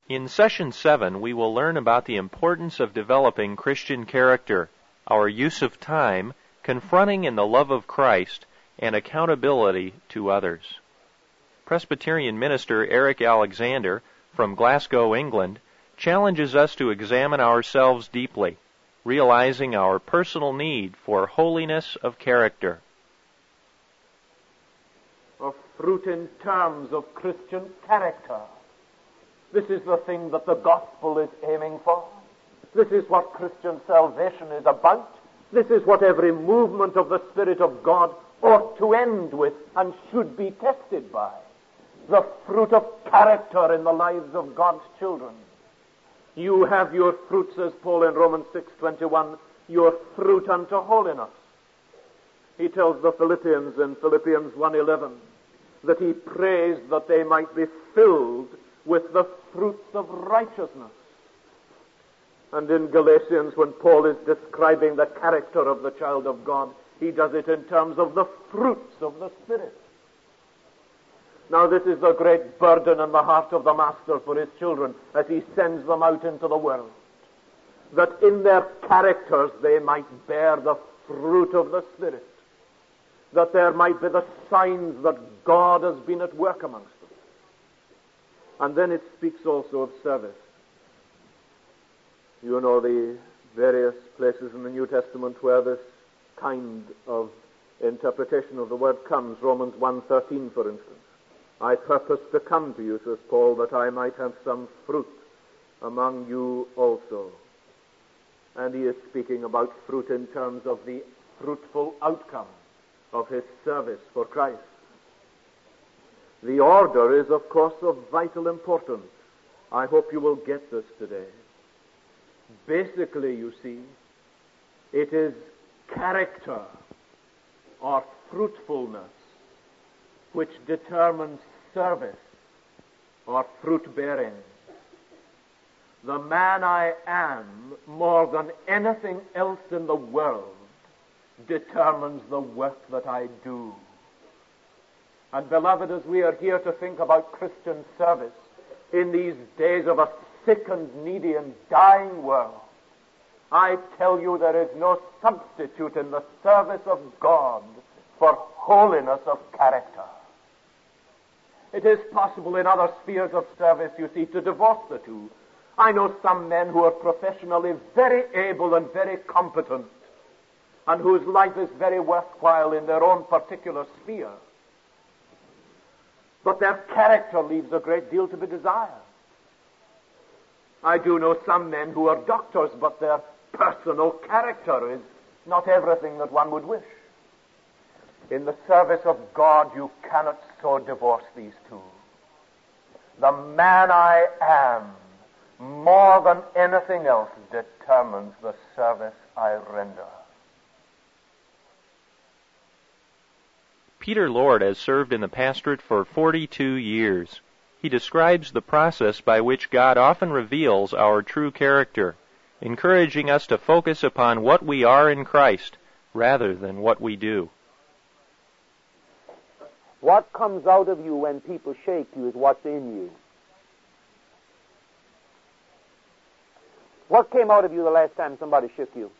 In Session 7, we will learn about the importance of developing Christian character, our use of time, confronting in the love of Christ, and accountability to others. Presbyterian minister Eric Alexander, from Glasgow, England, challenges us to examine ourselves deeply, realizing our personal need for holiness of character. Of fruit in terms of Christian character. This is the thing that the gospel is aiming for. This is what Christian salvation is about. This is what every movement of the Spirit of God ought to end with and should be tested by. The fruit of character in the lives of God's children. You have your fruit, says Paul in Romans 6:21, your fruit unto holiness. He tells the Philippians in Philippians 1:11 that he prays that they might be filled with the fruits of righteousness. And in Galatians, when Paul is describing the character of the child of God, he does it in terms of the fruits of the Spirit. Now this is the great burden in the heart of the Master for his children as he sends them out into the world. That in their characters they might bear the fruit of the Spirit. That there might be the signs that God has been at work amongst them. And then it speaks also of service. You know the various places in the New Testament where this kind of interpretation of the word comes. Romans 1:13, for instance. I purpose to come to you, says Paul, that I might have some fruit among you also. And he is speaking about fruit in terms of the fruitful outcome of his service for Christ. The order is, of course, of vital importance. I hope you will get this today. Basically, you see, it is character or fruitfulness which determines service or fruit-bearing. The man I am, more than anything else in the world, determines the work that I do. And beloved, as we are here to think about Christian service in these days of a sick and needy and dying world, I tell you there is no substitute in the service of God for holiness of character. It is possible in other spheres of service, you see, to divorce the two. I know some men who are professionally very able and very competent and whose life is very worthwhile in their own particular sphere. But their character leaves a great deal to be desired. I do know some men who are doctors, but their personal character is not everything that one would wish. In the service of God, you cannot so divorce these two. The man I am, more than anything else, determines the service I render. Peter Lord has served in the pastorate for 42 years. He describes the process by which God often reveals our true character, encouraging us to focus upon what we are in Christ rather than what we do. What comes out of you when people shake you is what's in you. What came out of you the last time somebody shook you?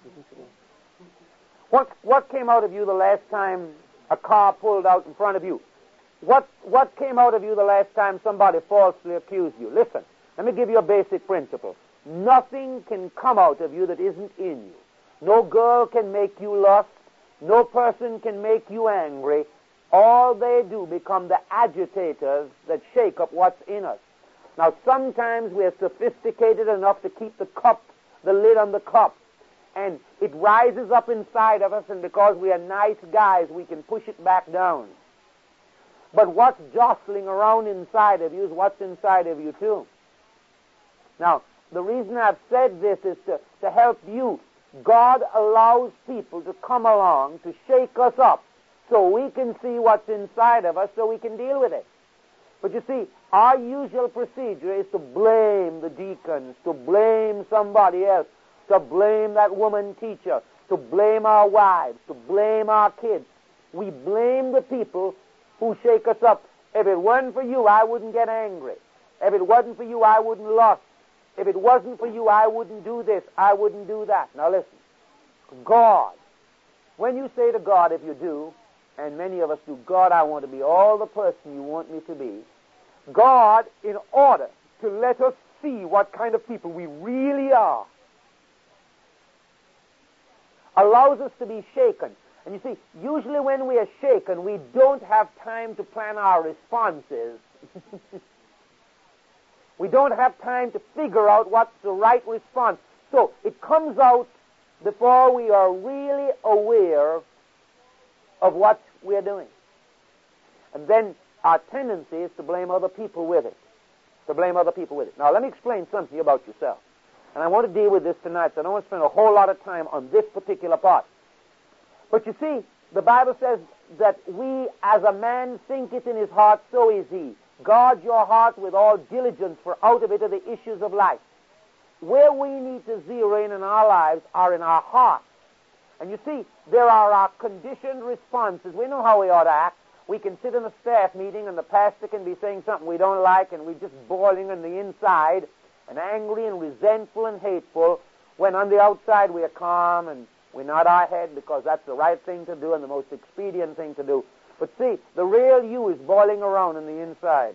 What came out of you the last time a car pulled out in front of you? What came out of you the last time somebody falsely accused you? Listen, let me give you a basic principle. Nothing can come out of you that isn't in you. No girl can make you lust. No person can make you angry. All they do become the agitators that shake up what's in us. Now, sometimes we're sophisticated enough to keep the lid on the cup, and it rises up inside of us, and because we are nice guys, we can push it back down. But what's jostling around inside of you is what's inside of you, too. Now, the reason I've said this is to help you. God allows people to come along to shake us up so we can see what's inside of us so we can deal with it. But you see, our usual procedure is to blame the deacons, to blame somebody else, to blame that woman teacher, to blame our wives, to blame our kids. We blame the people who shake us up. If it weren't for you, I wouldn't get angry. If it wasn't for you, I wouldn't lust. If it wasn't for you, I wouldn't do this. I wouldn't do that. Now listen. God. When you say to God, if you do, and many of us do, God, I want to be all the person you want me to be. God, in order to let us see what kind of people we really are, allows us to be shaken. And you see, usually when we are shaken, we don't have time to plan our responses. We don't have time to figure out what's the right response. So it comes out before we are really aware of what we're doing. And then our tendency is to blame other people with it. To blame other people with it. Now let me explain something about yourself. And I want to deal with this tonight, so I don't want to spend a whole lot of time on this particular part. But you see, the Bible says that we, as a man thinketh in his heart, so is he. Guard your heart with all diligence, for out of it are the issues of life. Where we need to zero in our lives are in our hearts. And you see, there are our conditioned responses. We know how we ought to act. We can sit in a staff meeting and the pastor can be saying something we don't like and we're just boiling on the inside and angry and resentful and hateful, when on the outside we are calm and we nod our head because that's the right thing to do and the most expedient thing to do. But see, the real you is boiling around on the inside.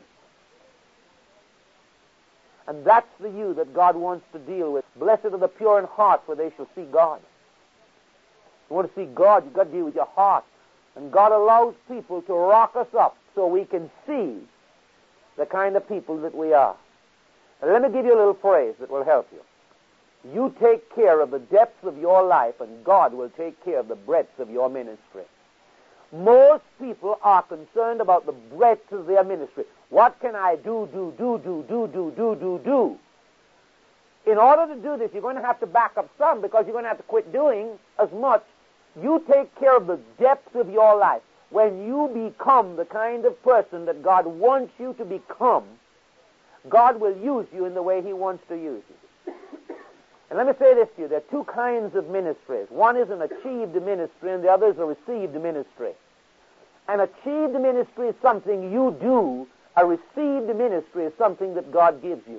And that's the you that God wants to deal with. Blessed are the pure in heart, for they shall see God. You want to see God, you've got to deal with your heart. And God allows people to rock us up so we can see the kind of people that we are. Now, let me give you a little phrase that will help you. You take care of the depths of your life, and God will take care of the breadth of your ministry. Most people are concerned about the breadth of their ministry. What can I do? In order to do this, you're going to have to back up some, because you're going to have to quit doing as much. You take care of the depth of your life. When you become the kind of person that God wants you to become, God will use you in the way He wants to use you. And let me say this to you. There are two kinds of ministries. One is an achieved ministry, and the other is a received ministry. An achieved ministry is something you do. A received ministry is something that God gives you.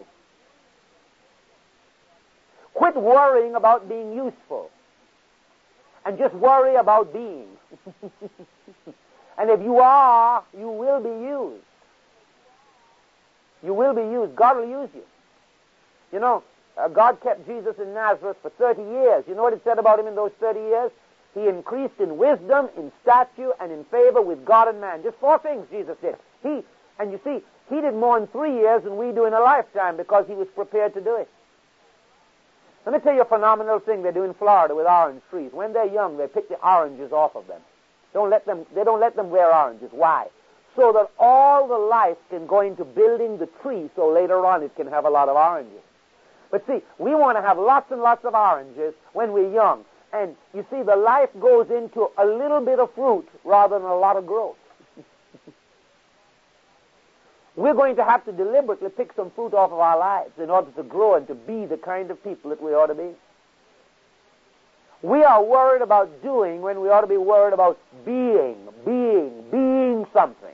Quit worrying about being useful, and just worry about being. And if you are, you will be used. You will be used. God will use you. You know, God kept Jesus in Nazareth for 30 years. You know what it said about him in those 30 years? He increased in wisdom, in stature, and in favor with God and man. Just 4 things Jesus did. And you see, he did more in 3 years than we do in a lifetime, because he was prepared to do it. Let me tell you a phenomenal thing they do in Florida with orange trees. When they're young, they pick the oranges off of them. They don't let them wear oranges. Why? So that all the life can go into building the tree, so later on it can have a lot of oranges. But see, we want to have lots and lots of oranges when we're young. And you see, the life goes into a little bit of fruit rather than a lot of growth. We're going to have to deliberately pick some fruit off of our lives in order to grow and to be the kind of people that we ought to be. We are worried about doing when we ought to be worried about being something.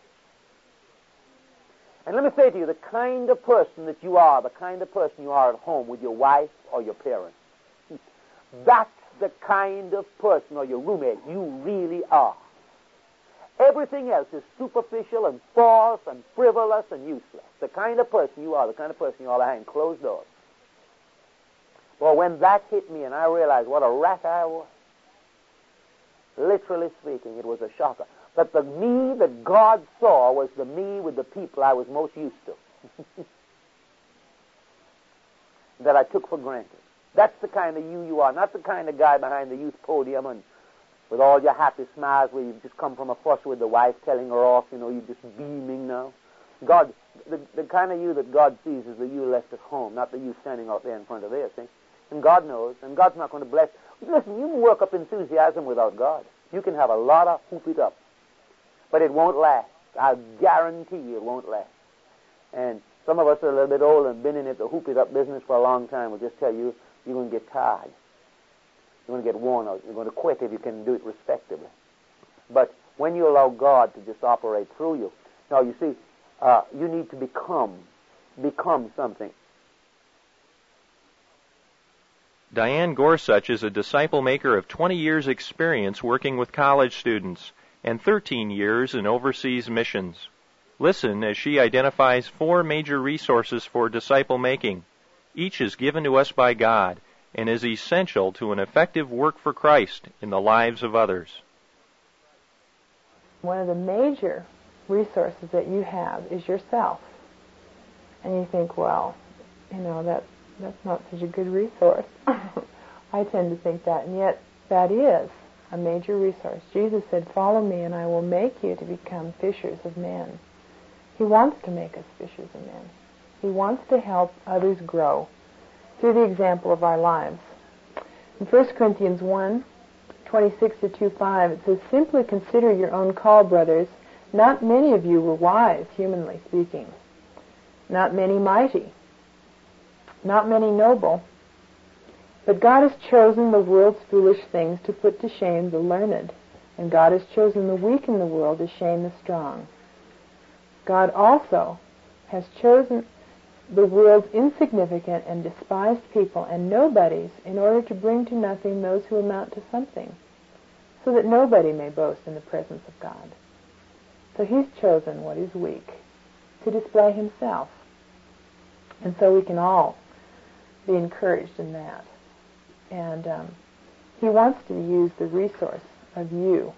And let me say to you, the kind of person that you are, the kind of person you are at home with your wife or your parents, that's the kind of person, or your roommate, you really are. Everything else is superficial and false and frivolous and useless. The kind of person you are, the kind of person you are behind closed doors. Well, when that hit me and I realized what a rat I was, literally speaking, it was a shocker. But the me that God saw was the me with the people I was most used to, that I took for granted. That's the kind of you are, not the kind of guy behind the youth podium and with all your happy smiles where you've just come from a fuss with the wife telling her off, you're just beaming now. God, the kind of you that God sees is the you left at home, not the you standing out there in front of there, see? And God knows, and God's not going to bless. Listen, you can work up enthusiasm without God. You can have a lot of hoop it up, but it won't last. I guarantee you it won't last. And some of us are a little bit older and been in it, the hoop it up business for a long time. Will just tell you, you're going to get tired. You're going to get worn out. You're going to quit if you can do it respectably. But when you allow God to just operate through you, now you see, you need to become become something. Diane Gorsuch is a disciple maker of 20 years' experience working with college students and 13 years in overseas missions. Listen as she identifies 4 major resources for disciple making. Each is given to us by God and is essential to an effective work for Christ in the lives of others. One of the major resources that you have is yourself. And you think, well, that's not such a good resource. I tend to think that, and yet that is a major resource. Jesus said, "Follow me and I will make you to become fishers of men." He wants to make us fishers of men. He wants to help others grow through the example of our lives. In 1 Corinthians 1:26-2:5, it says, "Simply consider your own call, brothers. Not many of you were wise, humanly speaking. Not many mighty. Not many noble. But God has chosen the world's foolish things to put to shame the learned, and God has chosen the weak in the world to shame the strong. God also has chosen the world's insignificant and despised people and nobodies in order to bring to nothing those who amount to something, so that nobody may boast in the presence of God." So He's chosen what is weak to display Himself. And so we can all be encouraged in that. And He wants to use the resource of you.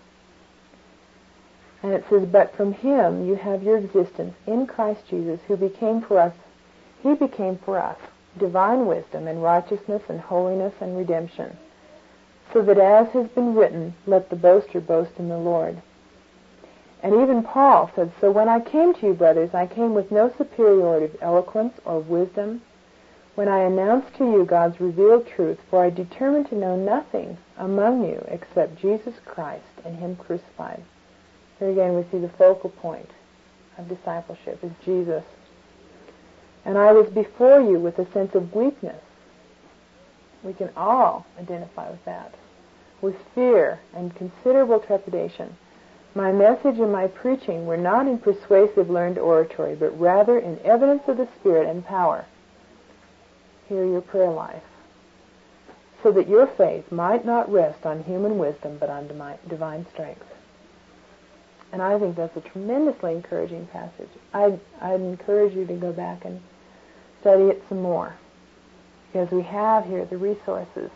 And it says, "But from Him you have your existence in Christ Jesus, who became for us, He became for us divine wisdom and righteousness and holiness and redemption, so that as has been written, let the boaster boast in the Lord." And even Paul said, "So when I came to you, brothers, I came with no superiority of eloquence or of wisdom, when I announced to you God's revealed truth, for I determined to know nothing among you except Jesus Christ and Him crucified." Here again we see the focal point of discipleship is Jesus. "And I was before you with a sense of weakness." We can all identify with that. "With fear and considerable trepidation. My message and my preaching were not in persuasive learned oratory, but rather in evidence of the Spirit and power." Here your prayer life. "So that your faith might not rest on human wisdom, but on divine strength." And I think that's a tremendously encouraging passage. I'd encourage you to go back and study it some more, because we have here the resources.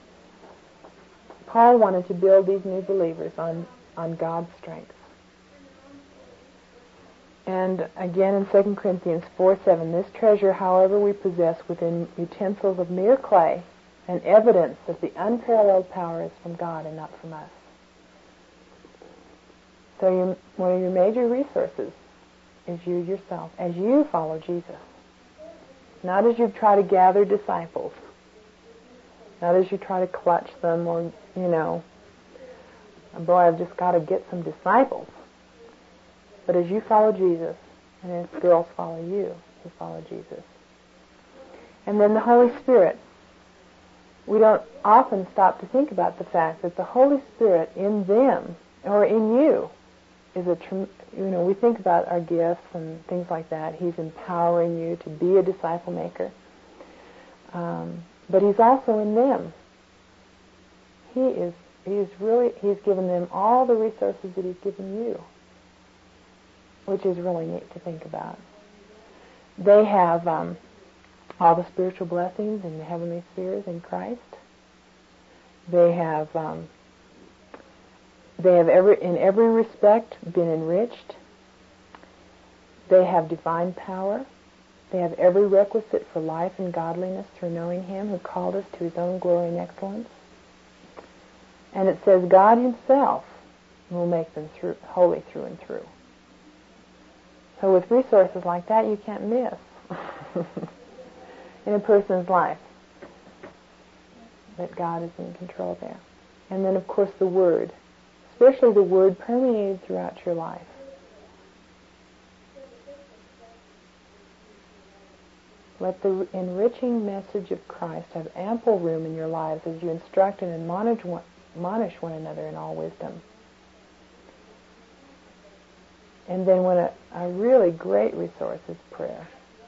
Paul wanted to build these new believers on God's strength. And again in 2 Corinthians 4:7, "This treasure, however, we possess within utensils of mere clay, an evidence that the unparalleled power is from God and not from us." So one of your major resources is you yourself, as you follow Jesus. Not as you try to gather disciples, not as you try to clutch them or, boy, I've just got to get some disciples. But as you follow Jesus, and as girls follow you follow Jesus. And then the Holy Spirit. We don't often stop to think about the fact that the Holy Spirit in them, or in you, is we think about our gifts and things like that. He's empowering you to be a disciple maker. But He's also in them. He's given them all the resources that He's given you, which is really neat to think about. They have all the spiritual blessings in the heavenly spheres in Christ. They have in every respect been enriched. They have divine power. They have every requisite for life and godliness through knowing Him who called us to His own glory and excellence. And it says God Himself will make them holy through and through. So with resources like that, you can't miss in a person's life that God is in control there. And then, of course, the Word, especially the Word permeated throughout your life. Let the enriching message of Christ have ample room in your lives as you instruct and admonish one another in all wisdom. And then when a really great resource is prayer.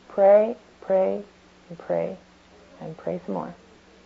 Pray, pray, and pray, and pray some more.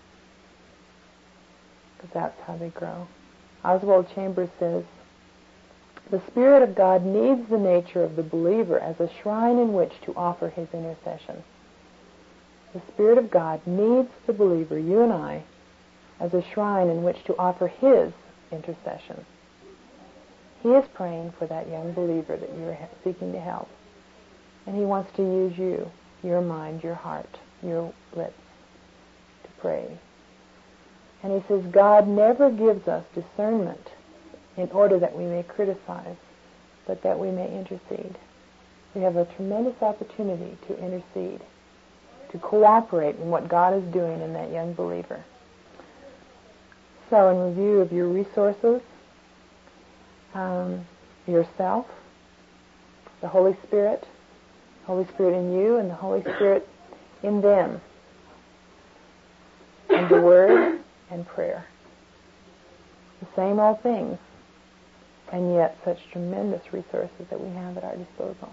Because that's how they grow. Oswald Chambers says, the Spirit of God needs the nature of the believer as a shrine in which to offer his intercession. The Spirit of God needs the believer, you and I, as a shrine in which to offer his intercession. He is praying for that young believer that you're seeking to help. And he wants to use you, your mind, your heart, your lips, to pray. And he says, God never gives us discernment in order that we may criticize, but that we may intercede. We have a tremendous opportunity to intercede, to cooperate in what God is doing in that young believer. So in review of your resources, yourself, the Holy Spirit in you and the Holy Spirit in them, and the Word and prayer. The same old things, and yet such tremendous resources that we have at our disposal.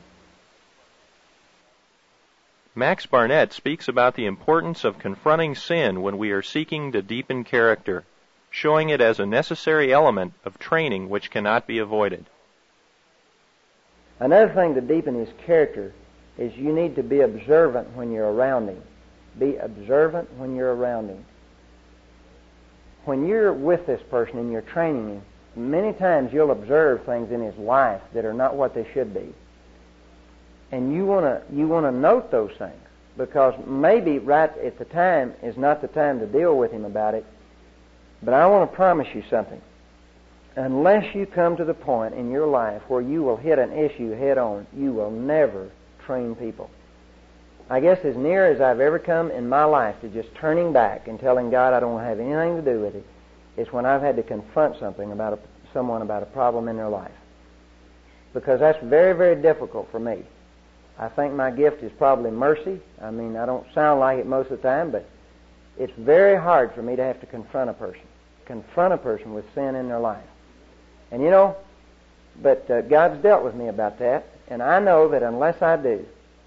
Max Barnett speaks about the importance of confronting sin when we are seeking to deepen character, showing it as a necessary element of training which cannot be avoided. Another thing to deepen his character is you need to be observant when you're around him. Be observant when you're around him. When you're with this person and you're training him, many times you'll observe things in his life that are not what they should be. And you want to note those things, because maybe right at the time is not the time to deal with him about it. But I want to promise you something. Unless you come to the point in your life where you will hit an issue head on, you will never train people. I guess as near as I've ever come in my life to just turning back and telling God I don't want to have anything to do with it is when I've had to confront someone about a problem in their life. Because that's very, very difficult for me. I think my gift is probably mercy. I mean, I don't sound like it most of the time, but it's very hard for me to have to confront a person with sin in their life. And but God's dealt with me about that, and I know that unless I do,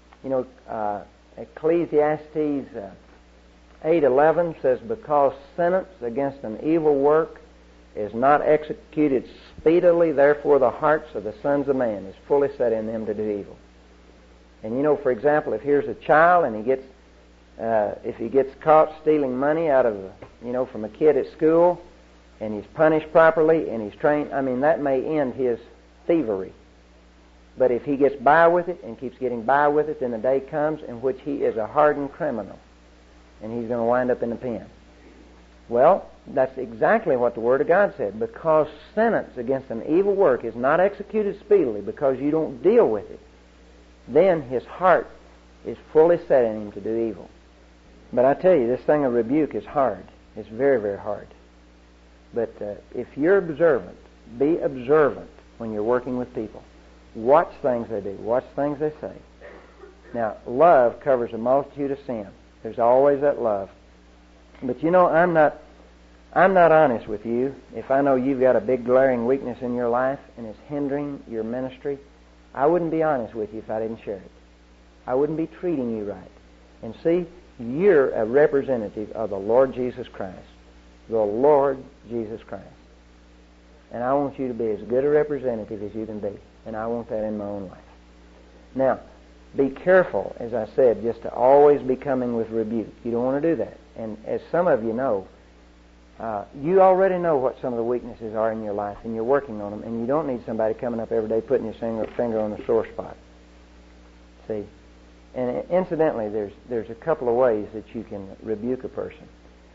Ecclesiastes 8:11 says, because sentence against an evil work is not executed speedily, therefore the hearts of the sons of man is fully set in them to do evil. And for example, if here's a child and if he gets caught stealing money out of from a kid at school, and he's punished properly and he's trained, that may end his thievery. But if he gets by with it and keeps getting by with it, then the day comes in which he is a hardened criminal, and he's going to wind up in the pen. Well, that's exactly what the Word of God said. Because sentence against an evil work is not executed speedily, because you don't deal with it, then his heart is fully set in him to do evil. But I tell you, this thing of rebuke is hard. It's very, very hard. But if you're observant, be observant when you're working with people. Watch things they do. Watch things they say. Now, love covers a multitude of sin. There's always that love. But I'm not honest with you if I know you've got a big glaring weakness in your life and it's hindering your ministry. I wouldn't be honest with you if I didn't share it. I wouldn't be treating you right. And see, you're a representative of the Lord Jesus Christ. The Lord Jesus Christ. And I want you to be as good a representative as you can be. And I want that in my own life. Now, be careful, as I said, just to always be coming with rebuke. You don't want to do that. And as some of you know, you already know what some of the weaknesses are in your life, and you're working on them, and you don't need somebody coming up every day putting your finger on the sore spot. See? And incidentally, there's a couple of ways that you can rebuke a person.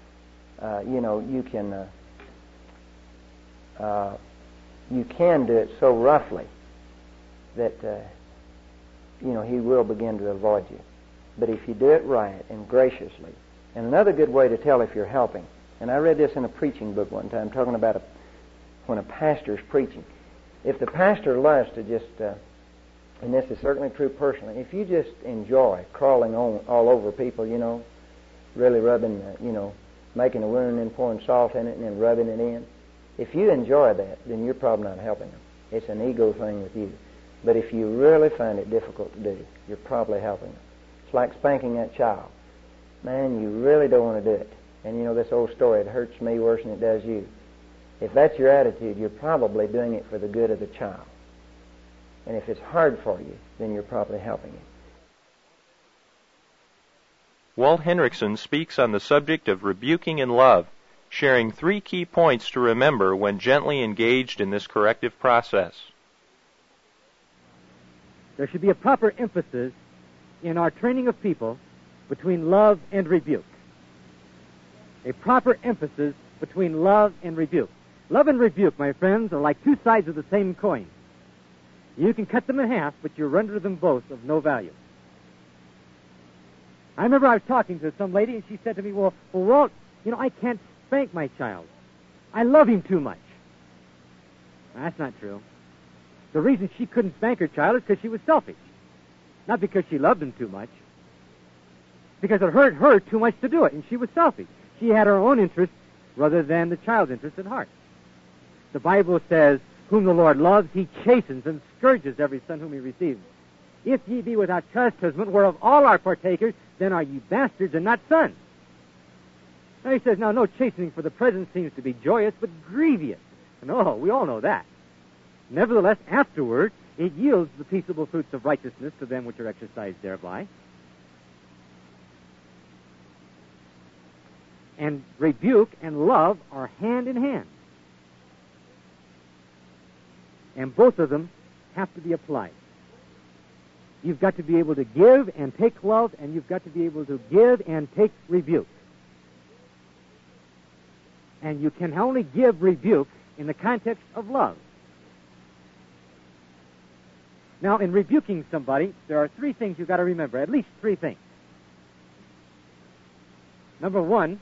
You can do it so roughly that he will begin to avoid you. But if you do it right and graciously, and another good way to tell if you're helping, and I read this in a preaching book one time talking about when a pastor's preaching. If the pastor loves to just, and this is certainly true personally, if you just enjoy crawling on all over people, really rubbing, making a wound and pouring salt in it and then rubbing it in, if you enjoy that, then you're probably not helping them. It's an ego thing with you. But if you really find it difficult to do, you're probably helping them. It's like spanking that child. Man, you really don't want to do it. And you know this old story, it hurts me worse than it does you. If that's your attitude, you're probably doing it for the good of the child. And if it's hard for you, then you're probably helping it. Walt Henrichsen speaks on the subject of rebuking in love, sharing 3 key points to remember when gently engaged in this corrective process. There should be a proper emphasis in our training of people between love and rebuke. A proper emphasis between love and rebuke. Love and rebuke, my friends, are like 2 sides of the same coin. You can cut them in half, but you render them both of no value. I remember I was talking to some lady, and she said to me, well, Walt, you know, I can't spank my child. I love him too much. Now, that's not true. The reason she couldn't spank her child is because she was selfish. Not because she loved him too much. Because it hurt her too much to do it, and she was selfish. She had her own interest rather than the child's interest at heart. The Bible says, whom the Lord loves, he chastens and scourges every son whom he receives. If ye be without chastisement, whereof all are partakers, then are ye bastards and not sons. Now he says, now no chastening for the present seems to be joyous, but grievous. No, we all know that. Nevertheless, afterward, it yields the peaceable fruits of righteousness to them which are exercised thereby. And rebuke and love are hand in hand. And both of them have to be applied. You've got to be able to give and take love, and you've got to be able to give and take rebuke. And you can only give rebuke in the context of love. Now, in rebuking somebody, there are 3 things you've got to remember, at least 3 things. Number 1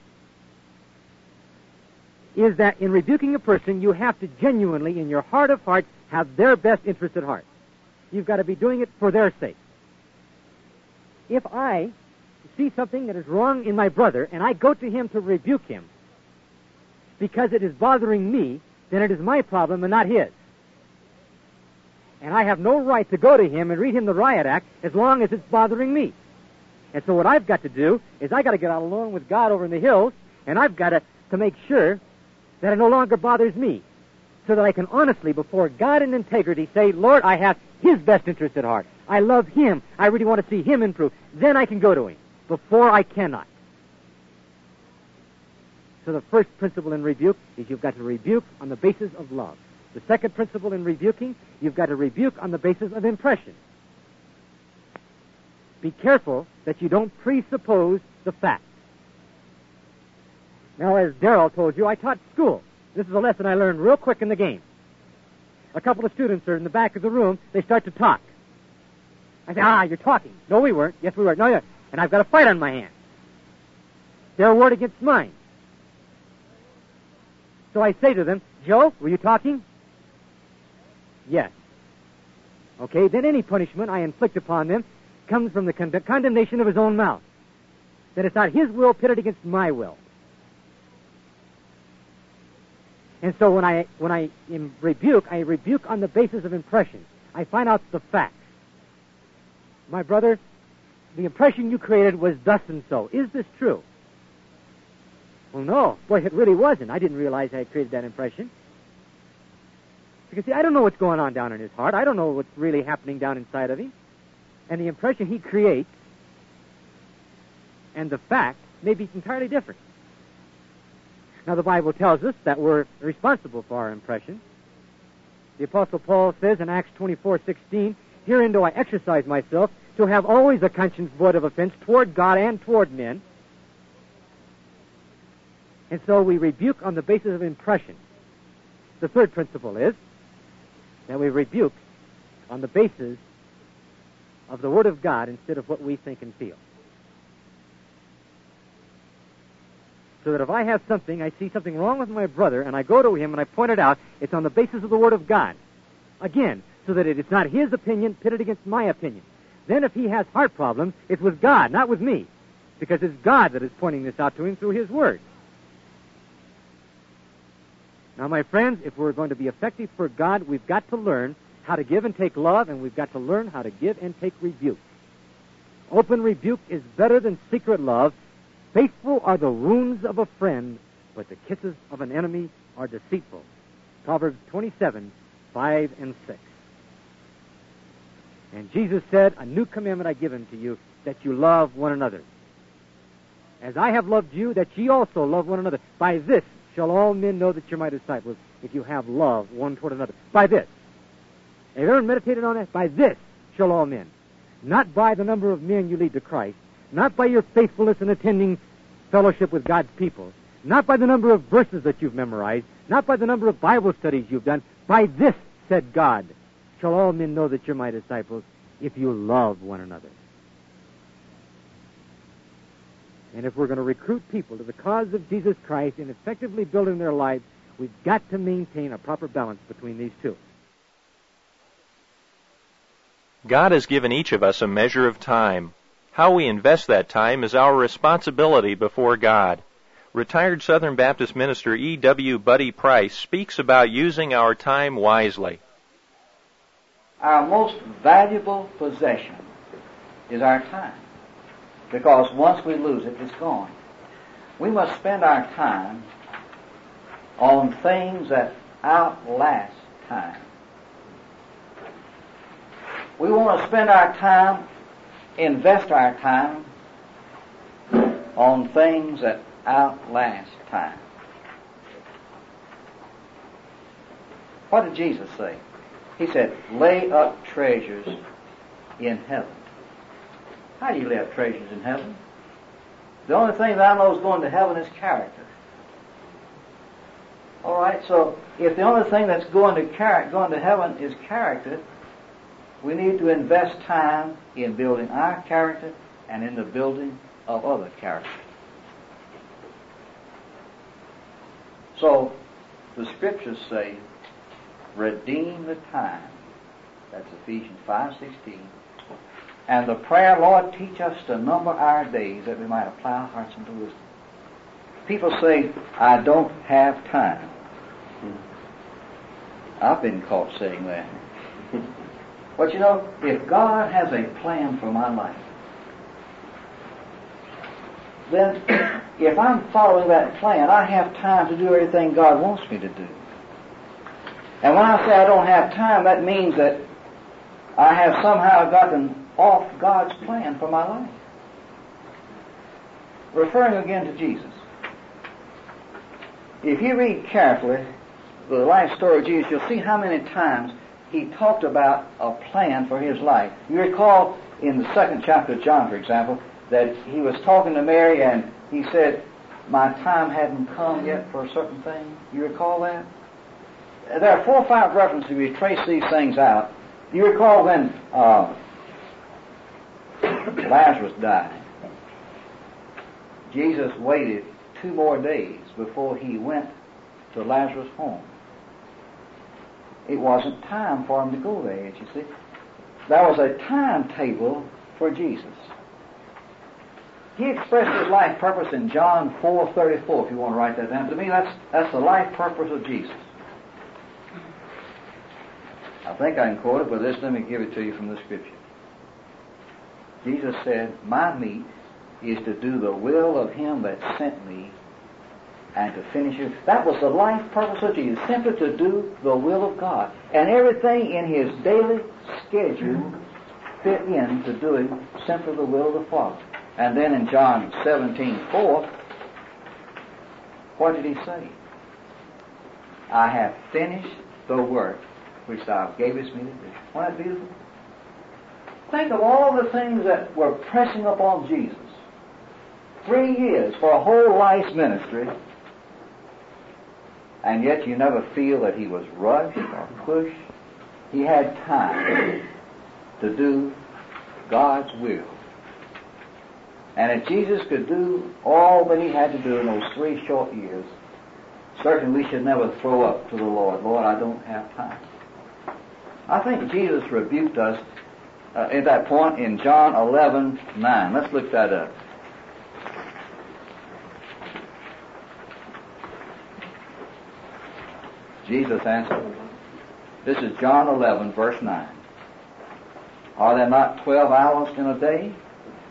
is that in rebuking a person, you have to genuinely, in your heart of hearts, have their best interest at heart. You've got to be doing it for their sake. If I see something that is wrong in my brother, and I go to him to rebuke him because it is bothering me, then it is my problem and not his. And I have no right to go to him and read him the riot act as long as it's bothering me. And so what I've got to do is I've got to get out alone with God over in the hills, and I've got to make sure that it no longer bothers me, so that I can honestly, before God in integrity, say, Lord, I have his best interest at heart. I love him. I really want to see him improve. Then I can go to him. Before I cannot. So the first principle in rebuke is you've got to rebuke on the basis of love. The second principle in rebuking, you've got to rebuke on the basis of impression. Be careful that you don't presuppose the facts. Now, as Darrell told you, I taught school. This is a lesson I learned real quick in the game. A couple of students are in the back of the room. They start to talk. I say, you're talking. No, we weren't. Yes, we were. No, yeah. And I've got a fight on my hands. Their word against mine. So I say to them, Joe, were you talking? Yes. Okay, then any punishment I inflict upon them comes from the condemnation of his own mouth. That it's not his will pitted against my will. And so when I rebuke, I rebuke on the basis of impression. I find out the facts. My brother, the impression you created was thus and so. Is this true? Well, no. Boy, it really wasn't. I didn't realize I had created that impression. Because, see, I don't know what's going on down in his heart. I don't know what's really happening down inside of him. And the impression he creates and the fact may be entirely different. Now, the Bible tells us that we're responsible for our impression. The Apostle Paul says in Acts 24:16, herein do I exercise myself to have always a conscience void of offense toward God and toward men. And so we rebuke on the basis of impression. The third principle is that we rebuke on the basis of the Word of God instead of what we think and feel. So that if I have something, I see something wrong with my brother, and I go to him and I point it out, it's on the basis of the Word of God. Again, so that it is not his opinion pitted against my opinion. Then if he has heart problems, it's with God, not with me. Because it's God that is pointing this out to him through his Word. Now, my friends, if we're going to be effective for God, we've got to learn how to give and take love, and we've got to learn how to give and take rebuke. Open rebuke is better than secret love. Faithful are the wounds of a friend, but the kisses of an enemy are deceitful. Proverbs 27, 5 and 6. And Jesus said, a new commandment I give unto you, that you love one another. As I have loved you, that ye also love one another. By this shall all men know that you're my disciples, if you have love one toward another. By this. Have you ever meditated on that? By this shall all men. Not by the number of men you lead to Christ, not by your faithfulness in attending fellowship with God's people, not by the number of verses that you've memorized, not by the number of Bible studies you've done. By this, said God, shall all men know that you're my disciples, if you love one another. And if we're going to recruit people to the cause of Jesus Christ in effectively building their lives, we've got to maintain a proper balance between these two. God has given each of us a measure of time. How we invest that time is our responsibility before God. Retired Southern Baptist minister E.W. Buddy Price speaks about using our time wisely. Our most valuable possession is our time, because once we lose it, it's gone. We must spend our time on things that outlast time. We want to spend our time, invest our time on things that outlast time. What did Jesus say? He said, lay up treasures in heaven. How do you lay up treasures in heaven? The only thing that I know is going to heaven is character. All right, so if the only thing that's going to heaven is character, we need to invest time in building our character and in the building of other character. So, the Scriptures say, redeem the time. That's Ephesians 5:16. And the prayer, Lord, teach us to number our days that we might apply our hearts unto wisdom. People say, I don't have time. I've been caught saying that. But you know, if God has a plan for my life, then if I'm following that plan, I have time to do everything God wants me to do. And when I say I don't have time, that means that I have somehow gotten off God's plan for my life. Referring again to Jesus. If you read carefully the life story of Jesus, you'll see how many times he talked about a plan for his life. You recall in the second chapter of John, for example, that he was talking to Mary and he said, my time hadn't come yet for a certain thing. You recall that? There are 4 or 5 references if you trace these things out. You recall when Lazarus died. Jesus waited 2 more days before he went to Lazarus' home. It wasn't time for him to go there yet, you see. There was a timetable for Jesus. He expressed his life purpose in John 4:34, if you want to write that down. To me, that's the life purpose of Jesus. I think I can quote it, but let me give it to you from the Scripture. Jesus said, my meat is to do the will of him that sent me and to finish it. That was the life purpose of Jesus, simply to do the will of God. And everything in his daily schedule fit in to doing simply the will of the Father. And then in John 17:4, what did he say? I have finished the work which thou gavest me to do. Wasn't that beautiful? Think of all the things that were pressing upon Jesus. 3 years for a whole life's ministry, and yet you never feel that he was rushed or pushed. He had time to do God's will. And if Jesus could do all that he had to do in those 3 short years, certainly we should never throw up to the Lord, Lord, I don't have time. I think Jesus rebuked us at that point in John 11:9. Let's look that up. Jesus answered. This is John 11, verse 9. Are there not 12 hours in a day?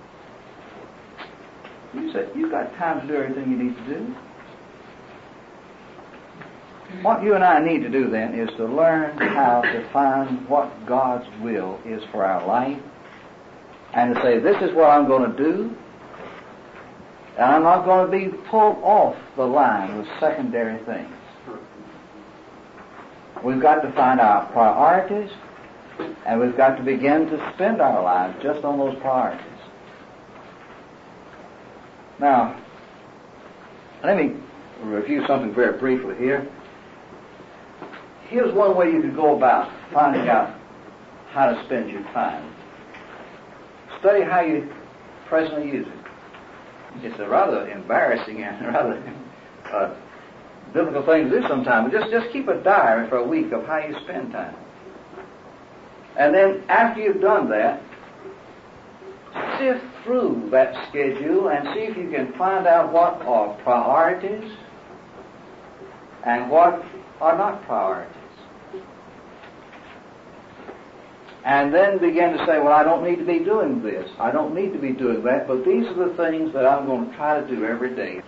You said, you've got time to do everything you need to do. What you and I need to do then is to learn how to find what God's will is for our life and to say, this is what I'm going to do, and I'm not going to be pulled off the line with secondary things. We've got to find our priorities, and we've got to begin to spend our lives just on those priorities. Now, let me review something very briefly here. Here's one way you could go about finding out how to spend your time. Study how you presently use it. It's a rather embarrassing and rather difficult thing to do sometimes. Just keep a diary for a week of how you spend time. And then after you've done that, sift through that schedule and see if you can find out what are priorities and what are not priorities. And then begin to say, well, I don't need to be doing this. I don't need to be doing that, but these are the things that I'm going to try to do every day.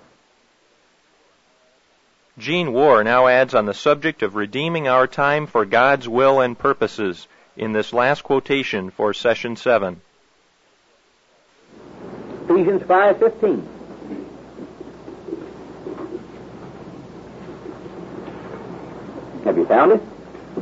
Gene Warr now adds on the subject of redeeming our time for God's will and purposes in this last quotation for Session 7. Ephesians 5:15. Have you found it?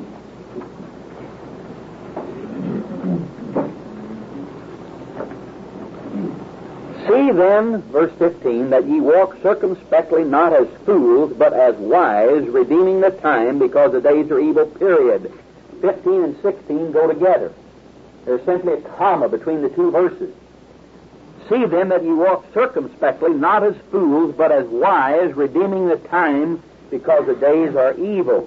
See then, verse 15, that ye walk circumspectly, not as fools, but as wise, redeeming the time, because the days are evil, period. 15 and 16 go together. There's simply a comma between the two verses. See then that ye walk circumspectly, not as fools, but as wise, redeeming the time, because the days are evil.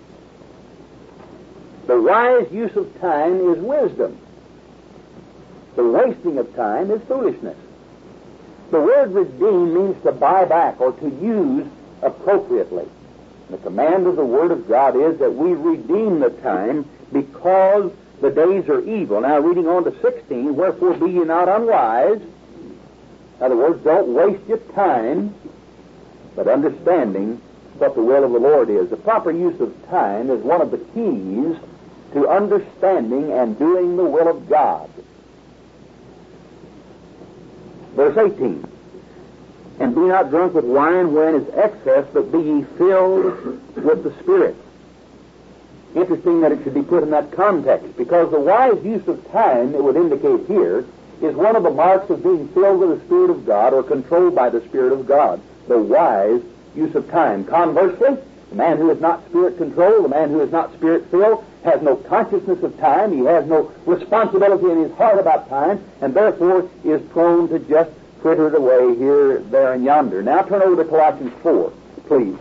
The wise use of time is wisdom. The wasting of time is foolishness. The word redeem means to buy back or to use appropriately. The command of the Word of God is that we redeem the time because the days are evil. Now, reading on to 16, wherefore be ye not unwise. In other words, don't waste your time, but understanding what the will of the Lord is. The proper use of time is one of the keys to understanding and doing the will of God. Verse 18, and be not drunk with wine wherein is excess, but be ye filled with the Spirit. Interesting that it should be put in that context, because the wise use of time, it would indicate here, is one of the marks of being filled with the Spirit of God or controlled by the Spirit of God. The wise use of time. Conversely, the man who is not Spirit-controlled, the man who is not Spirit-filled, has no consciousness of time, he has no responsibility in his heart about time, and therefore is prone to just fritter it away here, there, and yonder. Now turn over to Colossians 4, please.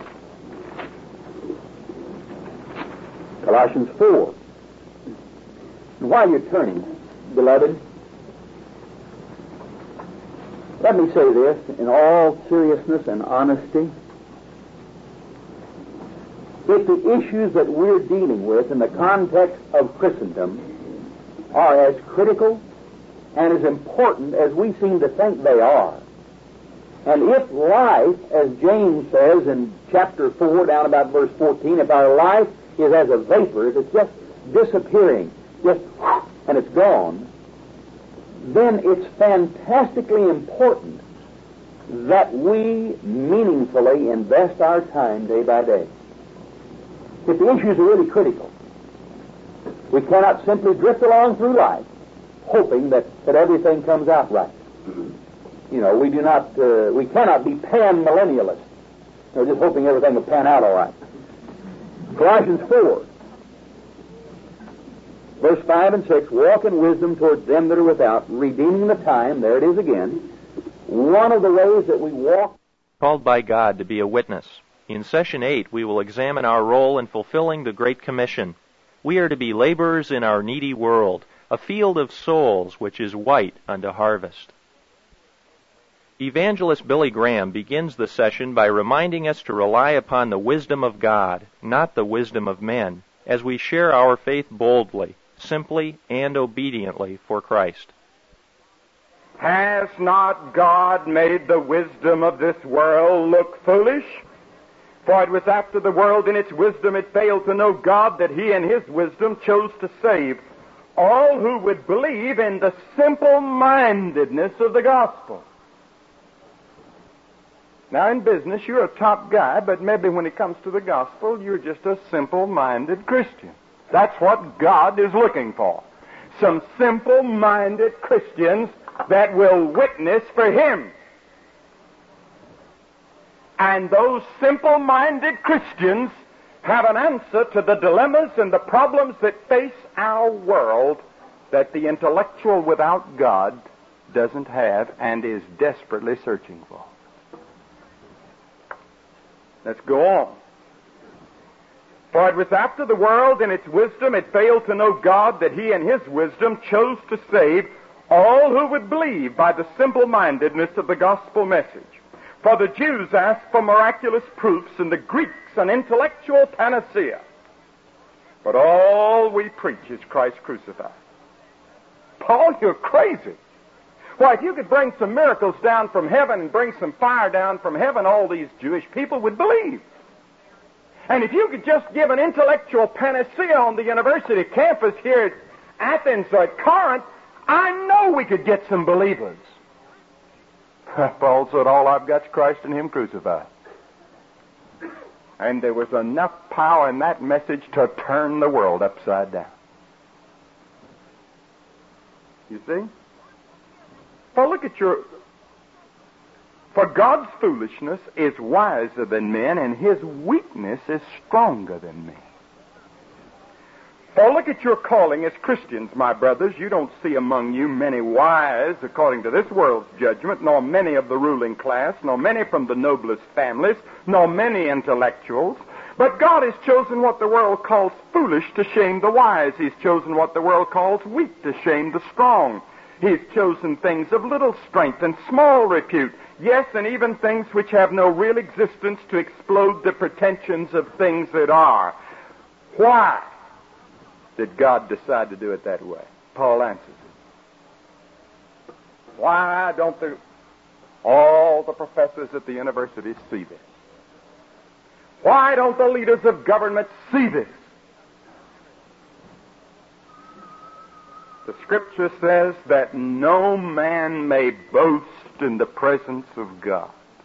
Colossians 4. And while you're turning, beloved, let me say this in all seriousness and honesty. If the issues that we're dealing with in the context of Christendom are as critical and as important as we seem to think they are, and if life, as James says in chapter 4, down about verse 14, if our life is as a vapor, if it's just disappearing, and it's gone, then it's fantastically important that we meaningfully invest our time day by day. If the issues are really critical, we cannot simply drift along through life hoping that everything comes out right. You know, we cannot be pan-millennialists. We're just hoping everything will pan out all right. Colossians 4, verse 5 and 6, walk in wisdom towards them that are without, redeeming the time. There it is again. One of the ways that we walk... Called by God to be a witness. In Session 8, we will examine our role in fulfilling the Great Commission. We are to be laborers in our needy world, a field of souls which is white unto harvest. Evangelist Billy Graham begins the session by reminding us to rely upon the wisdom of God, not the wisdom of men, as we share our faith boldly, simply, and obediently for Christ. Has not God made the wisdom of this world look foolish? For it was after the world in its wisdom it failed to know God that he in his wisdom chose to save all who would believe in the simple-mindedness of the gospel. Now in business you're a top guy, but maybe when it comes to the gospel you're just a simple-minded Christian. That's what God is looking for. Some simple-minded Christians that will witness for him. And those simple-minded Christians have an answer to the dilemmas and the problems that face our world that the intellectual without God doesn't have and is desperately searching for. Let's go on. For it was after the world in its wisdom it failed to know God that he in his wisdom chose to save all who would believe by the simple-mindedness of the gospel message. For the Jews asked for miraculous proofs and the Greeks an intellectual panacea. But all we preach is Christ crucified. Paul, you're crazy. Why, if you could bring some miracles down from heaven and bring some fire down from heaven, all these Jewish people would believe. And if you could just give an intellectual panacea on the university campus here at Athens or at Corinth, I know we could get some believers. Paul said, all I've got is Christ and him crucified. And there was enough power in that message to turn the world upside down. You see? Well, look at For God's foolishness is wiser than men, and his weakness is stronger than men. For look at your calling as Christians, my brothers. You don't see among you many wise according to this world's judgment, nor many of the ruling class, nor many from the noblest families, nor many intellectuals. But God has chosen what the world calls foolish to shame the wise. He's chosen what the world calls weak to shame the strong. He's chosen things of little strength and small repute. Yes, and even things which have no real existence to explode the pretensions of things that are. Why did God decide to do it that way? Paul answers it. Why don't all the professors at the universities see this? Why don't the leaders of government see this? The Scripture says that no man may boast in the presence of God.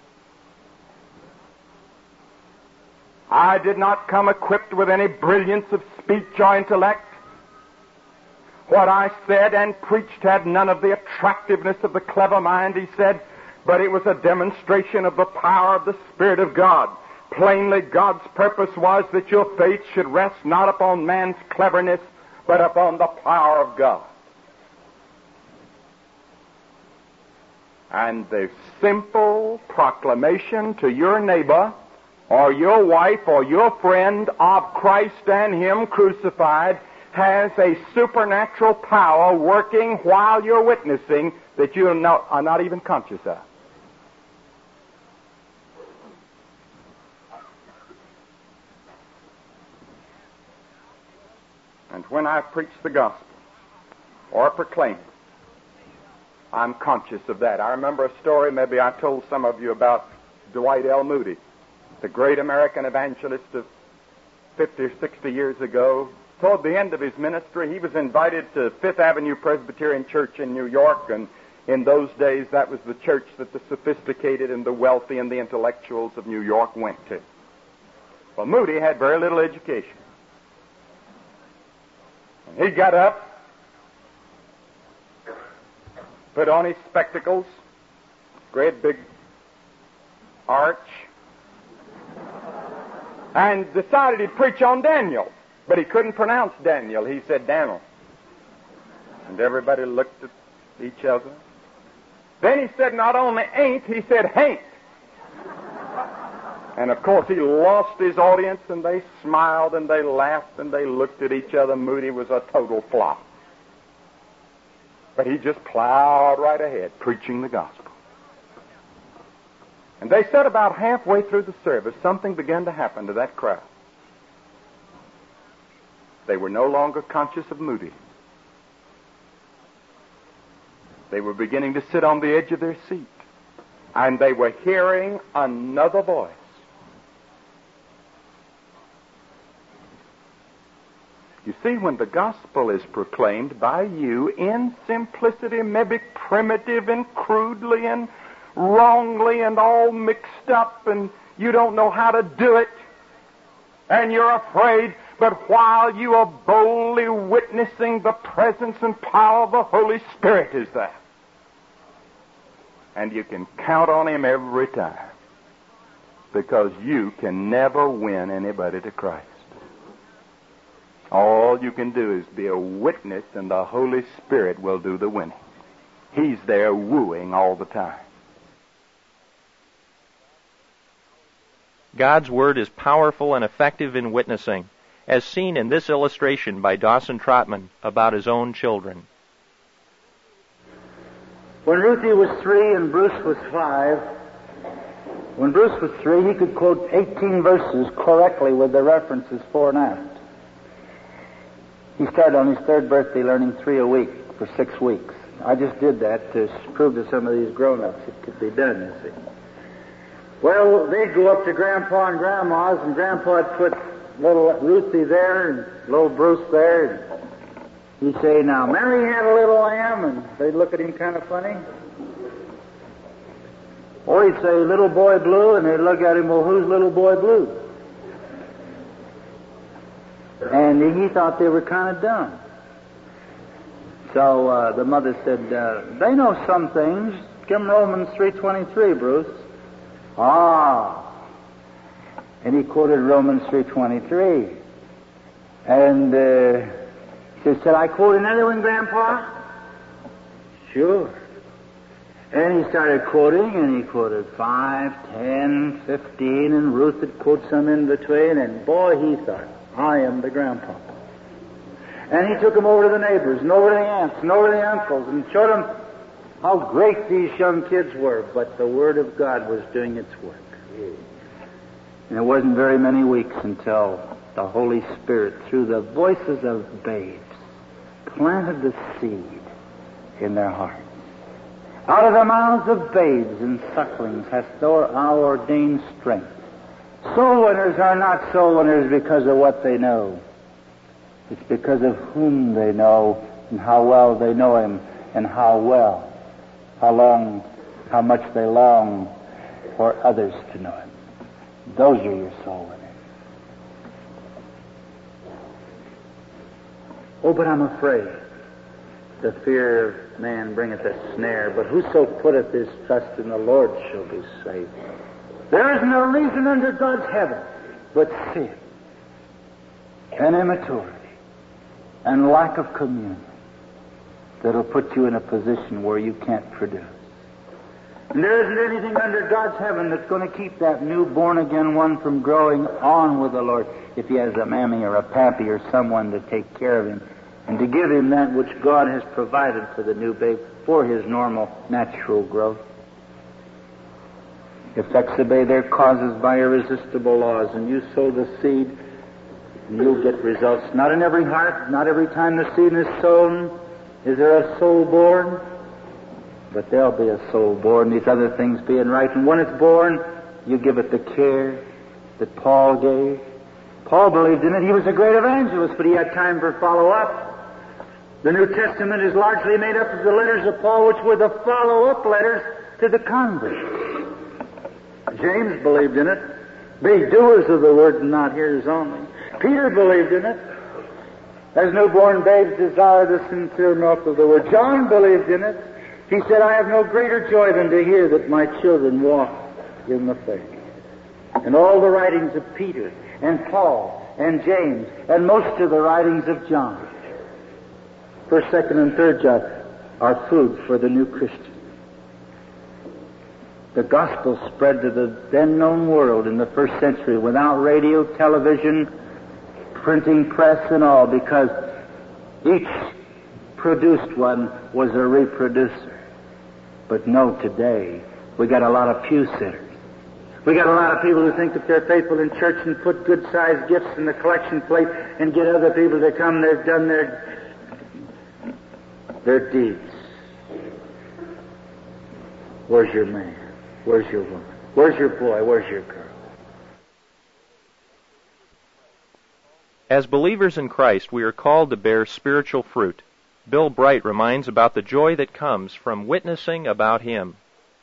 I did not come equipped with any brilliance of speech or intellect. What I said and preached had none of the attractiveness of the clever mind, he said, but it was a demonstration of the power of the Spirit of God. Plainly, God's purpose was that your faith should rest not upon man's cleverness, but upon the power of God. And the simple proclamation to your neighbor, or your wife, or your friend of Christ and him crucified has a supernatural power working while you're witnessing that you are not even conscious of. And when I preach the gospel or proclaim it, I'm conscious of that. I remember a story, maybe I told some of you, about Dwight L. Moody, the great American evangelist of 50 or 60 years ago. Toward the end of his ministry, he was invited to Fifth Avenue Presbyterian Church in New York, and in those days that was the church that the sophisticated and the wealthy and the intellectuals of New York went to. Well, Moody had very little education. And he got up, put on his spectacles, great big arch, and decided he'd preach on Daniel. But he couldn't pronounce Daniel. He said Daniel. And everybody looked at each other. Then he said not only ain't, he said hain't. And of course he lost his audience, and they smiled and they laughed and they looked at each other. Moody was a total flop. But he just plowed right ahead, preaching the gospel. And they said about halfway through the service, something began to happen to that crowd. They were no longer conscious of Moody. They were beginning to sit on the edge of their seat. And they were hearing another voice. You see, when the gospel is proclaimed by you in simplicity, maybe primitive and crudely and wrongly and all mixed up, and you don't know how to do it, and you're afraid, but while you are boldly witnessing, the presence and power of the Holy Spirit is there. And you can count on Him every time, because you can never win anybody to Christ. All you can do is be a witness, and the Holy Spirit will do the winning. He's there wooing all the time. God's Word is powerful and effective in witnessing, as seen in this illustration by Dawson Trotman about his own children. When Ruthie was 3 and Bruce was 5, when Bruce was 3, he could quote 18 verses correctly with the references fore and aft. He started on his 3rd birthday learning 3 a week for 6 weeks. I just did that to prove to some of these grown-ups it could be done, you see. Well, they'd go up to Grandpa and Grandma's, and Grandpa'd put little Ruthie there and little Bruce there. And he'd say, "Now, Mary had a little lamb," and they'd look at him kind of funny. Or he'd say, "Little boy blue," and they'd look at him, "Well, who's little boy blue?" And he thought they were kind of dumb. So the mother said, "They know some things. Give them Romans 3:23, Bruce." Ah. And he quoted Romans 3:23. And he said, "Shall I quote another one, Grandpa?" Sure. And he started quoting, and he quoted 5, 10, 15, and Ruth would quote some in between, and boy, he thought, I am the grandpa. And he took them over to the neighbors, and over to the aunts, and over to the uncles, and showed them how great these young kids were, but the Word of God was doing its work. And it wasn't very many weeks until the Holy Spirit, through the voices of babes, planted the seed in their hearts. Out of the mouths of babes and sucklings hast thou ordained strength. Soul winners are not soul winners because of what they know. It's because of whom they know and how well they know Him and how much they long for others to know Him. Those are your soul winners. Oh, but I'm afraid. The fear of man bringeth a snare, but whoso putteth his trust in the Lord shall be saved. There is no reason under God's heaven but sin and immaturity and lack of communion that'll put you in a position where you can't produce. And there isn't anything under God's heaven that's going to keep that new born-again one from growing on with the Lord if he has a mammy or a pappy or someone to take care of him and to give him that which God has provided for the new babe for his normal, natural growth. Effects obey their causes by irresistible laws, and you sow the seed, and you'll get results. Not in every heart, not every time the seed is sown is there a soul born, but there'll be a soul born, these other things being right. And when it's born, you give it the care that Paul gave. Paul believed in it. He was a great evangelist, but he had time for follow-up. The New Testament is largely made up of the letters of Paul, which were the follow-up letters to the converts. James believed in it. Be doers of the word and not hearers only. Peter believed in it. As newborn babes desire the sincere milk of the word. John believed in it. He said, I have no greater joy than to hear that my children walk in the faith. And all the writings of Peter and Paul and James and most of the writings of John, 1st, 2nd, and 3rd John, are food for the new Christian. The gospel spread to the then known world in the 1st century without radio, television, printing press, and all, because each produced one was a reproducer. But no, today we got a lot of pew sitters. We got a lot of people who think that they're faithful in church and put good-sized gifts in the collection plate and get other people to come. They've done their deeds. Where's your man? Where's your woman? Where's your boy? Where's your girl? As believers in Christ, we are called to bear spiritual fruit. Bill Bright reminds about the joy that comes from witnessing about Him.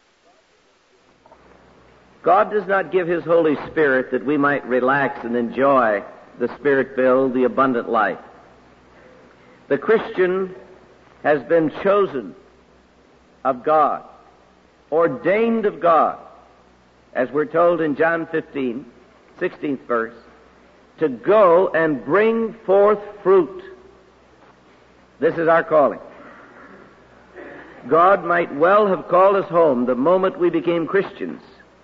God does not give His Holy Spirit that we might relax and enjoy the Spirit-filled, the abundant life. The Christian has been chosen of God, ordained of God, as we're told in John 15, 16th verse, to go and bring forth fruit. This is our calling. God might well have called us home the moment we became Christians,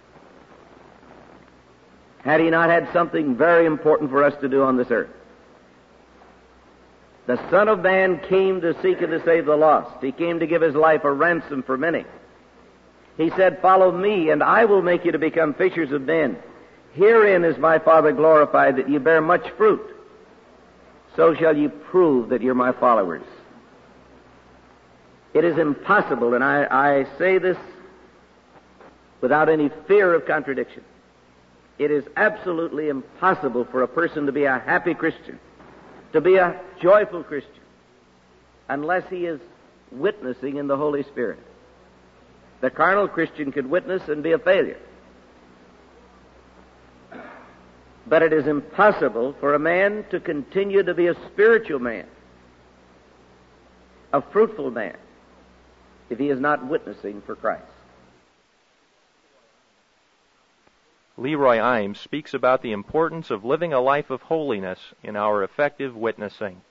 had He not had something very important for us to do on this earth. The Son of Man came to seek and to save the lost. He came to give His life a ransom for many. He said, "Follow me, and I will make you to become fishers of men. Herein is my Father glorified, that you bear much fruit. So shall you prove that you're my followers." It is impossible, and I say this without any fear of contradiction. It is absolutely impossible for a person to be a happy Christian, to be a joyful Christian, unless he is witnessing in the Holy Spirit. The carnal Christian could witness and be a failure. But it is impossible for a man to continue to be a spiritual man, a fruitful man, if he is not witnessing for Christ. Leroy Imes speaks about the importance of living a life of holiness in our effective witnessing.